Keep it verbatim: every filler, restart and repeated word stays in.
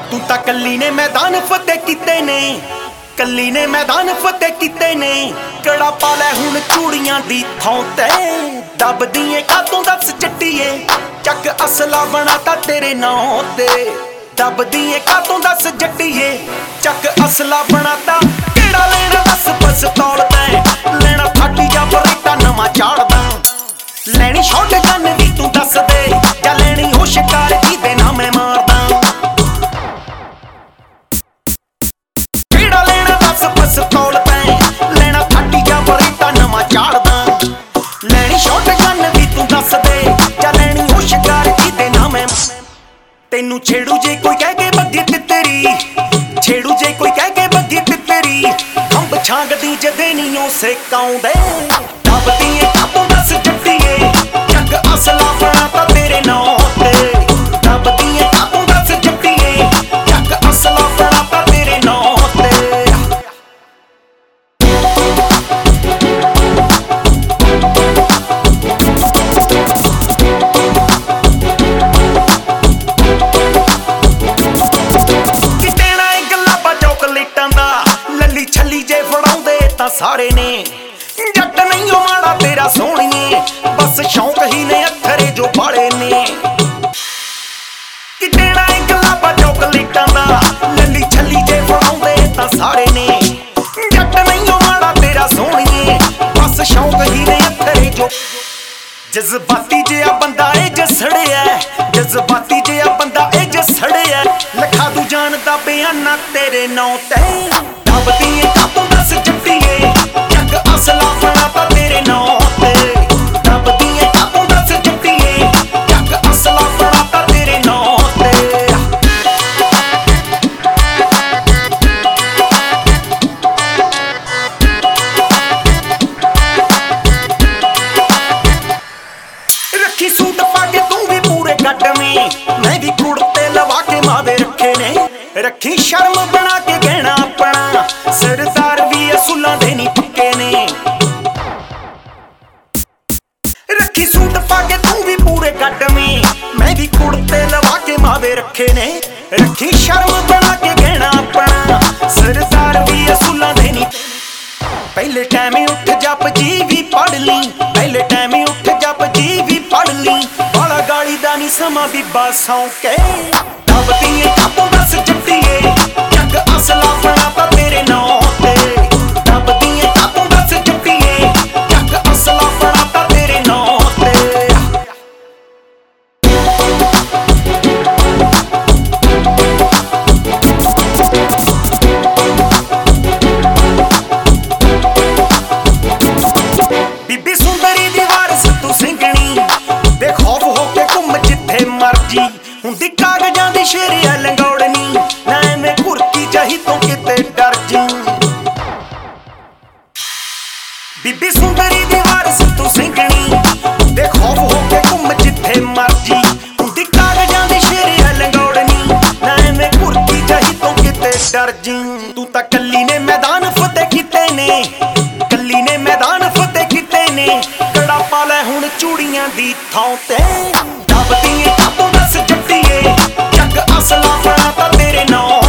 तू तां कल्ली ने मैदान फतेह कीते ने, कल्ली ने मैदान फतेह कीते ने। कड़ा पा लै हुण चूड़ियां दी थां ते, दबदी ऐ कातों दस जट्टीए, चक असला बनाता तेरे नां ते। दबदी ऐ कातों दस जट्टीए, चक असला बनाता केड़ा लेना दस पिस्तौल तैं, लेना फाटी जा बरेटा नवां चाड़दा, लैनी शॉटगन वी तू दस दे, जां लैनी हो शिकार जिहदे नां मैं मारदा। पिस्तौल तैं, लेना फाटी जा बरेटा नवां चाड़दा, लैनी शॉटगन वी तू दस दे, जां लैनी हो शिकार जिहदे नां मैं। तैनू छेड़ू जे कोई कह के बग्गी तितरी, छेड़ू जे कोई कह के बग्गी तितरी, खंभ छांगदी जदे नी ओ सेकाउंदे। दबदी ऐ कातों दस जट्टीए, चक असला बनाता तेरे नां ते। दबदी ऐ कातों दस जट्टीए, चक असला बनाता तेरे नां ते। छली जे फड़ाउंदे तां सारे ने, जट नहीं ओ माड़ा तेरा सोहणीए, बस शौक ही ने अत्थरे जो पाले ने। कि देना एक लापा चॉकलेटां दा, लली छली जे फड़ाउंदे तां सारे ने, जट नहीं ओ माड़ा तेरा सोहणीए, बस शौक ही ने अत्थरे जो। जज्बाती जिहा बंदा ए जसड़िया, जज्बाती जिहा बंदा ए जसड़िया, लखा तू जानदा बयाना तेरे नां ते। दबदी ऐ कातों दस जट्टीए, चक असला बनाता तेरे नां ते। दबदी ऐ कातों दस जट्टीए, चक असला बनाता तेरे नां ते। रखी सूट पाके तू भी पूरे कट में, मैं भी कुड़ते लवा के मावे रखे ने। रखी शर्म बना के गहना अपना, सरदार भी असुलां दे नी पक्के ने। रखी सूट पाके तू भी पूरे कट में, मैं भी कुड़ते लवा के मावे रखे ने। रखी शर्म बना के गहना अपना, सरदार भी असुलां दे नी। पहले टाइम उठ जप जी भी पढ़ ली, पहले टाइम उठ जप जी भी पढ़ ली, बाला गाली दा नी समा बीबा सौंके। दबदी ऐ कातों दस जट्टीए, चक असला बनाता तेरे नां ते। दबदी ऐ कातों दस जट्टीए, चक असला बनाता तेरे नां ते। बीबी सुंदरी दी वारिस तू सिंघणी, बेखौफ हो के घुम जिथे मर्जी, हुंदी कागजां दी शेरिया लंगौड़नी, ना एवें घुरकी जाही तो किते डर जी। बीबी सुंदरी दी वारिस तू सिंघणी, बेखौफ हो के घुम जिथे मर्जी, हुंदी कागजां दी शेरिया लंगौड़नी, ना एवें घुरकी जाही तो किते डर जी। तू तां कल्ली ने मैदान फतेह कीते ने, कल्ली ने मैदान फतेह कीते ने। कड़ा पा लै हुण चूड़ियां दी थां ते, दबदी ऐ कातों दस जट्टीए, चक असला बनाता तेरे नां।